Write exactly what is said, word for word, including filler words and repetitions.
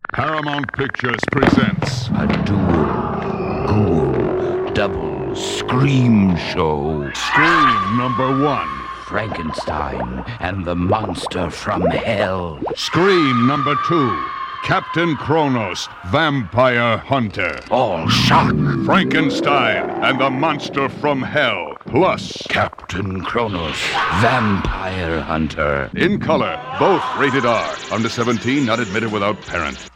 Paramount Pictures presents A dual, ghoul, double scream show. Scream number one. Frankenstein and the Monster from Hell. Scream number two. Captain Kronos, Vampire Hunter. All shock. Frankenstein and the Monster from Hell. Plus Captain Kronos, Vampire Hunter. in color, both rated R. Under seventeen, not admitted without parent.